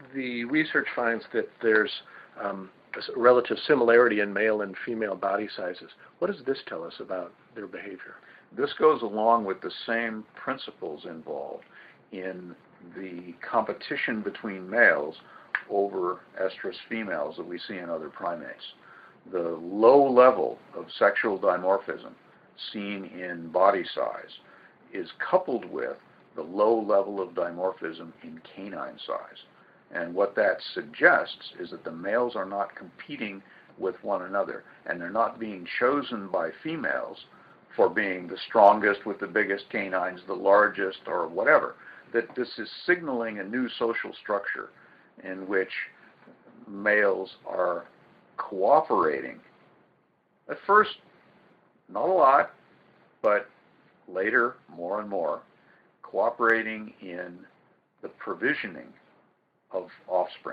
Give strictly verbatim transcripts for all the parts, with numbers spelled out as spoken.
the research finds that there's um, a relative similarity in male and female body sizes. What does this tell us about their behavior? This goes along with the same principles involved in the competition between males over estrus females that we see in other primates. The low level of sexual dimorphism seen in body size is coupled with the low level of dimorphism in canine size. And what that suggests is that the males are not competing with one another, and they're not being chosen by females for being the strongest with the biggest canines, the largest, or whatever. That this is signaling a new social structure in which males are cooperating. At first, not a lot, but later, more and more, cooperating in the provisioning of offspring.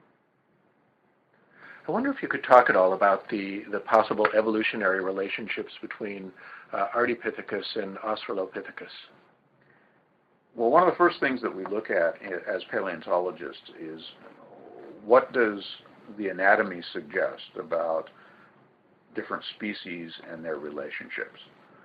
I wonder if you could talk at all about the, the possible evolutionary relationships between uh, Ardipithecus and Australopithecus. Well, one of the first things that we look at as paleontologists is what does the anatomy suggest about different species and their relationships.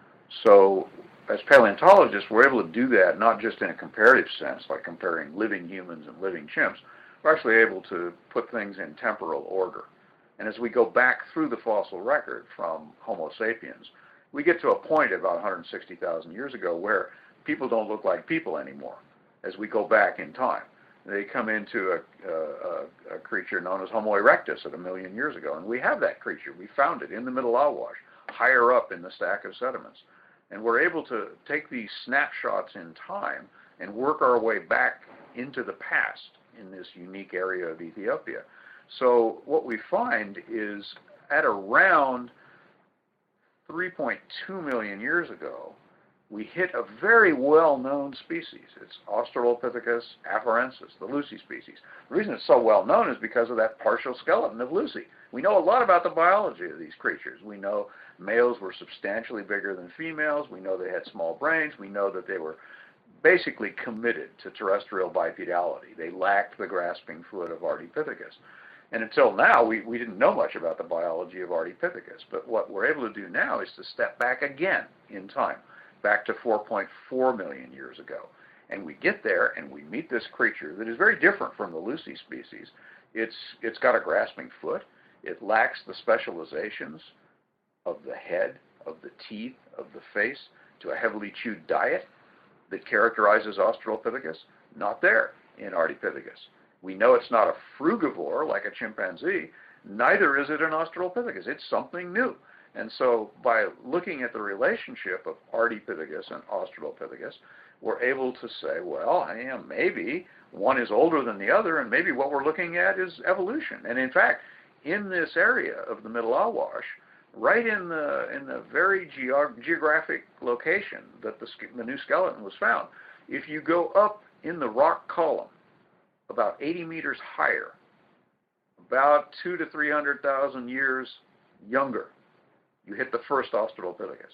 So as paleontologists, we're able to do that not just in a comparative sense, like comparing living humans and living chimps. We're actually able to put things in temporal order. And as we go back through the fossil record from Homo sapiens, we get to a point about one hundred sixty thousand years ago where people don't look like people anymore as we go back in time. They come into a, a, a creature known as Homo erectus at a million years ago, and we have that creature. We found it in the Middle Awash, higher up in the stack of sediments. And we're able to take these snapshots in time and work our way back into the past in this unique area of Ethiopia. So what we find is at around three point two million years ago, we hit a very well-known species. It's Australopithecus afarensis, the Lucy species. The reason it's so well-known is because of that partial skeleton of Lucy. We know a lot about the biology of these creatures. We know males were substantially bigger than females. We know they had small brains. We know that they were basically committed to terrestrial bipedality. They lacked the grasping foot of Ardipithecus. And until now, we, we didn't know much about the biology of Ardipithecus. But what we're able to do now is to step back again in time, back to four point four million years ago. And we get there and we meet this creature that is very different from the Lucy species. It's, it's got a grasping foot. It lacks the specializations of the head, of the teeth, of the face, to a heavily chewed diet that characterizes Australopithecus. Not there in Ardipithecus. We know it's not a frugivore like a chimpanzee. Neither is it an Australopithecus. It's something new. And so by looking at the relationship of Ardipithecus and Australopithecus, we're able to say, well, yeah, maybe one is older than the other, and maybe what we're looking at is evolution. And in fact, in this area of the Middle Awash, right in the in the very geog geographic location that the, the new skeleton was found, if you go up in the rock column about eighty meters higher, about two to three hundred thousand years younger, you hit the first Australopithecus.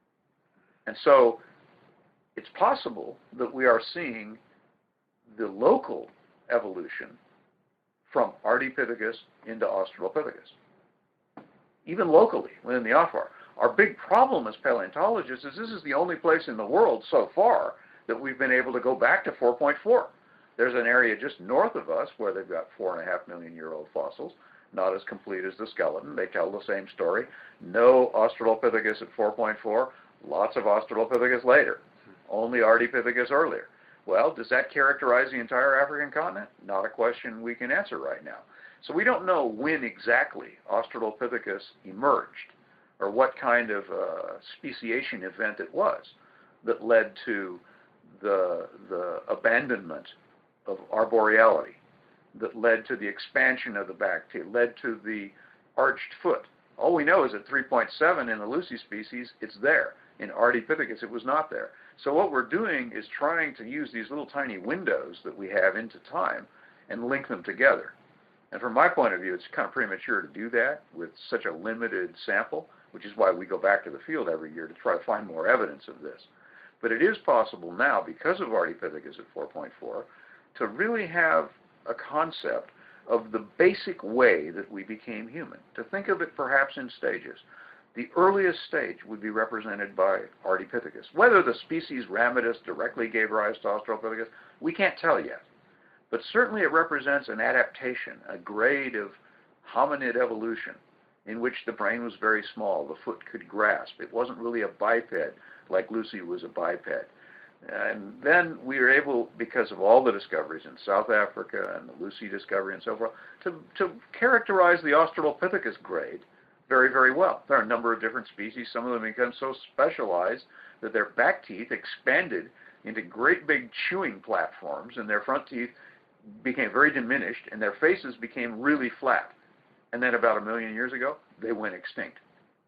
And so it's possible that we are seeing the local evolution from Ardipithecus into Australopithecus, even locally within the Afar. Our big problem as paleontologists is this is the only place in the world so far that we've been able to go back to four point four. There's an area just north of us where they've got four and a half million year old fossils, not as complete as the skeleton. They tell the same story. No Australopithecus at four point four, lots of Australopithecus later, only Ardipithecus earlier. Well, does that characterize the entire African continent? Not a question we can answer right now. So we don't know when exactly Australopithecus emerged or what kind of uh, speciation event it was that led to the, the abandonment of arboreality, that led to the expansion of the back teeth, led to the arched foot. All we know is at three point seven in the Lucy species, it's there. In Ardipithecus, it was not there. So what we're doing is trying to use these little tiny windows that we have into time and link them together. And from my point of view, it's kind of premature to do that with such a limited sample, which is why we go back to the field every year to try to find more evidence of this. But it is possible now, because of Ardipithecus at four point four, to really have a concept of the basic way that we became human. To think of it perhaps in stages. The earliest stage would be represented by Ardipithecus. Whether the species Ramidus directly gave rise to Australopithecus, we can't tell yet. But certainly it represents an adaptation, a grade of hominid evolution in which the brain was very small, the foot could grasp. It wasn't really a biped like Lucy was a biped. And then we were able, because of all the discoveries in South Africa and the Lucy discovery and so forth, to, to characterize the Australopithecus grade very, very well. There are a number of different species. Some of them become so specialized that their back teeth expanded into great big chewing platforms, and their front teeth became very diminished, and their faces became really flat. And then about a million years ago, they went extinct.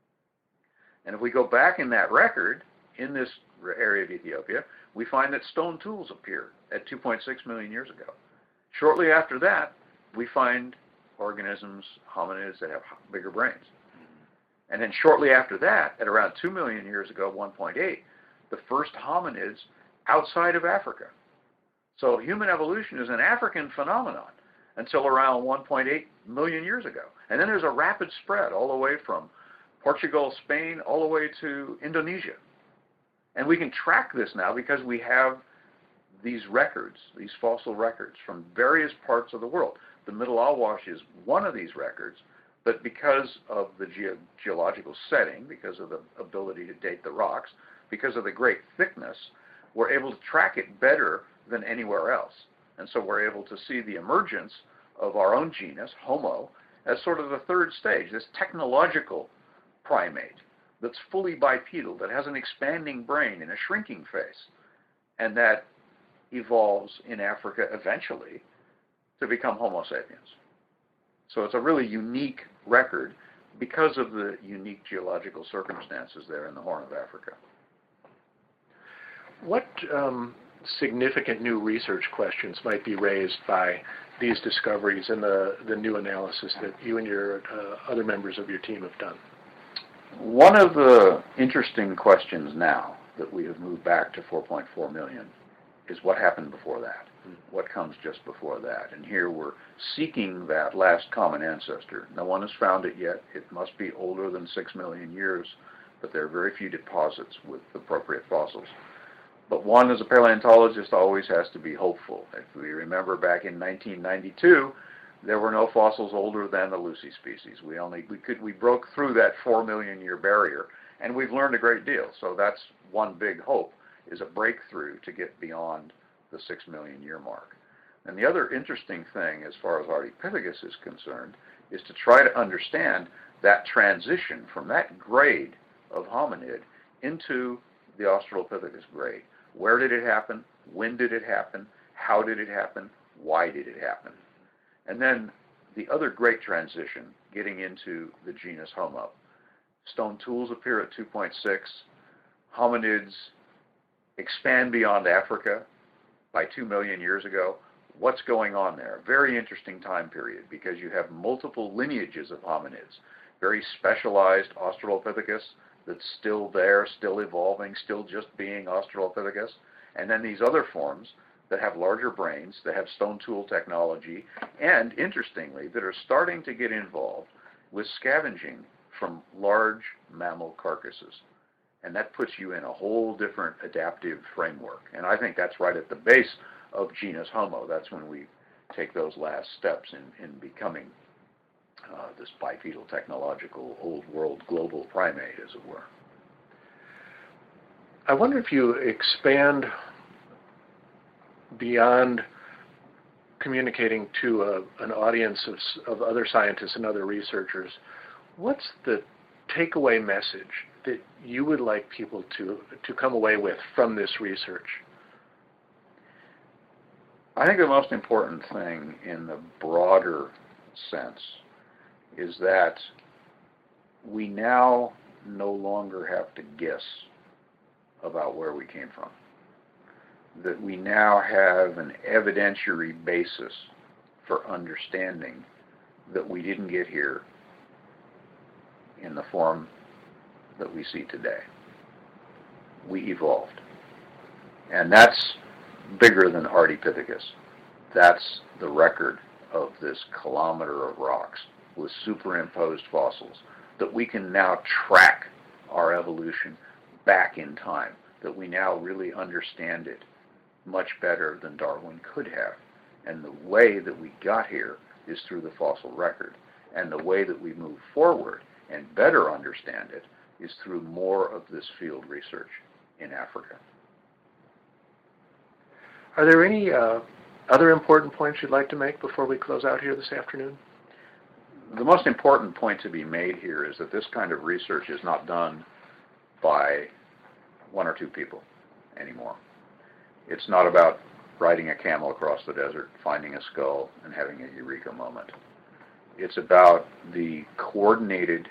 And if we go back in that record, in this area of Ethiopia, we find that stone tools appear at two point six million years ago. Shortly after that, we find organisms, hominids, that have bigger brains. And then shortly after that, at around two million years ago, one point eight, the first hominids outside of Africa. So human evolution is an African phenomenon until around one point eight million years ago. And then there's a rapid spread all the way from Portugal, Spain, all the way to Indonesia. And we can track this now because we have these records, these fossil records from various parts of the world. The Middle Awash is one of these records, but because of the ge- geological setting, because of the ability to date the rocks, because of the great thickness, we're able to track it better than anywhere else. And so we're able to see the emergence of our own genus, Homo, as sort of the third stage, this technological primate that's fully bipedal, that has an expanding brain and a shrinking face, and that evolves in Africa eventually to become Homo sapiens. So it's a really unique record because of the unique geological circumstances there in the Horn of Africa. What um, significant new research questions might be raised by these discoveries and the, the new analysis that you and your uh, other members of your team have done? One of the interesting questions now that we have moved back to four point four million is what happened before that, what comes just before that. And here we're seeking that last common ancestor. No one has found it yet. It must be older than six million years, but there are very few deposits with appropriate fossils. But one, as a paleontologist, always has to be hopeful. If we remember back in nineteen ninety-two, there were no fossils older than the Lucy species. We only we could we broke through that four million year barrier, and we've learned a great deal. So that's one big hope, is a breakthrough to get beyond the six million year mark. And the other interesting thing, as far as Ardipithecus is concerned, is to try to understand that transition from that grade of hominid into the Australopithecus grade. Where did it happen? When did it happen? How did it happen? Why did it happen? And then the other great transition, getting into the genus Homo. Stone tools appear at two point six. Hominids expand beyond Africa by two million years ago. What's going on there? Very interesting time period, because you have multiple lineages of hominids. Very specialized Australopithecus that's still there, still evolving, still just being Australopithecus. And then these other forms that have larger brains, that have stone tool technology, and interestingly, that are starting to get involved with scavenging from large mammal carcasses. And that puts you in a whole different adaptive framework. And I think that's right at the base of genus Homo. That's when we take those last steps in, in becoming uh, this bipedal technological old world global primate, as it were. I wonder if you expand beyond communicating to a, an audience of, of other scientists and other researchers, what's the takeaway message that you would like people to, to come away with from this research? I think the most important thing in the broader sense is that we now no longer have to guess about where we came from. That we now have an evidentiary basis for understanding that we didn't get here in the form that we see today. We evolved. And that's bigger than Ardipithecus. That's the record of this kilometer of rocks with superimposed fossils, that we can now track our evolution back in time, that we now really understand it much better than Darwin could have. And the way that we got here is through the fossil record. And the way that we move forward and better understand it is through more of this field research in Africa. Are there any uh, other important points you'd like to make before we close out here this afternoon? The most important point to be made here is that this kind of research is not done by one or two people anymore. It's not about riding a camel across the desert, finding a skull, and having a eureka moment. It's about the coordinated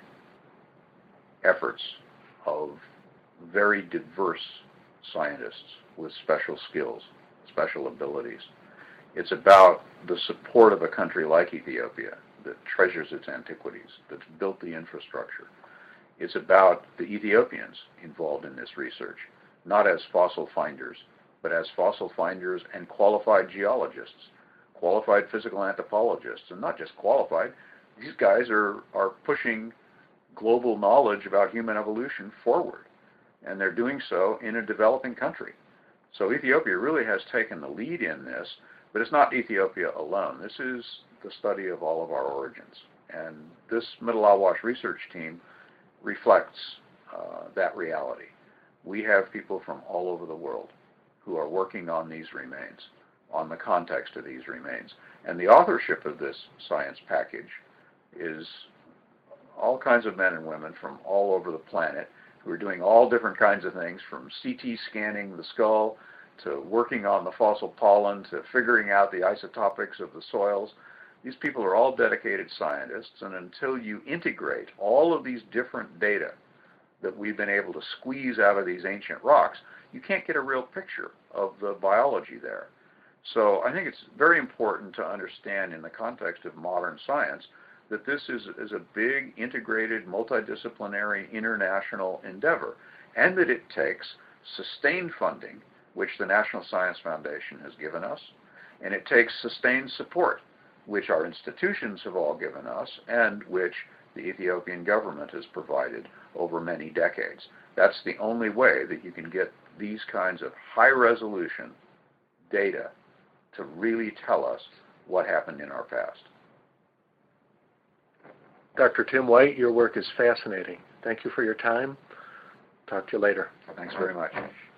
efforts of very diverse scientists with special skills, special abilities. It's about the support of a country like Ethiopia that treasures its antiquities, that's built the infrastructure. It's about the Ethiopians involved in this research, not as fossil finders, but as fossil finders and qualified geologists, qualified physical anthropologists, and not just qualified. These guys are, are pushing global knowledge about human evolution forward, and they're doing so in a developing country. So Ethiopia really has taken the lead in this, but it's not Ethiopia alone. This is the study of all of our origins. And this Middle Awash research team reflects uh, that reality. We have people from all over the world who are working on these remains, on the context of these remains. And the authorship of this science package is all kinds of men and women from all over the planet who are doing all different kinds of things, from C T scanning the skull to working on the fossil pollen to figuring out the isotopics of the soils. These people are all dedicated scientists, and until you integrate all of these different data that we've been able to squeeze out of these ancient rocks, you can't get a real picture of the biology there. So I think it's very important to understand in the context of modern science that this is, is a big, integrated, multidisciplinary, international endeavor, and that it takes sustained funding, which the National Science Foundation has given us, and it takes sustained support, which our institutions have all given us, and which the Ethiopian government has provided over many decades. That's the only way that you can get these kinds of high-resolution data to really tell us what happened in our past. Doctor Tim White, your work is fascinating. Thank you for your time. Talk to you later. Thanks very much.